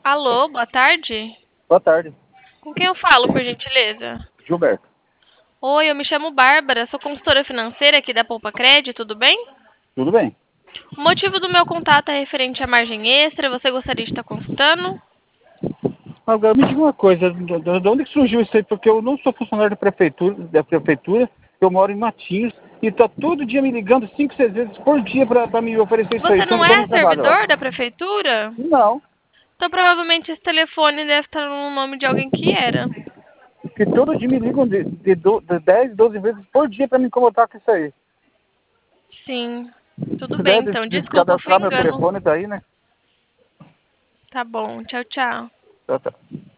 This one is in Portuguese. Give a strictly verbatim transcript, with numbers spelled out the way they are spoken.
Alô, boa tarde. Boa tarde, Com quem eu falo, por gentileza? Gilberto. Oi, eu me chamo Bárbara, sou consultora financeira aqui da Poupa Cred, tudo bem? Tudo bem? O motivo do meu contato é referente à margem extra, você gostaria de estar consultando? Agora me diga uma coisa, de de onde que surgiu isso aí? Porque eu não sou funcionário da prefeitura, da prefeitura, eu moro em Matinhos e tá todo dia me ligando cinco, seis vezes por dia para me oferecer isso aí, Você não sendo que eu é não trabalho lá. servidor da prefeitura? Não, Então provavelmente esse telefone deve estar no nome de alguém que era. que todo dia me ligam de, de, do- de dez, doze vezes por dia para me incomodar com isso aí. Sim, Se tudo puder bem des- então, desculpa, foi descadastrar meu engano. telefone daí, né? Tá bom, tchau, tchau. Tá, tá.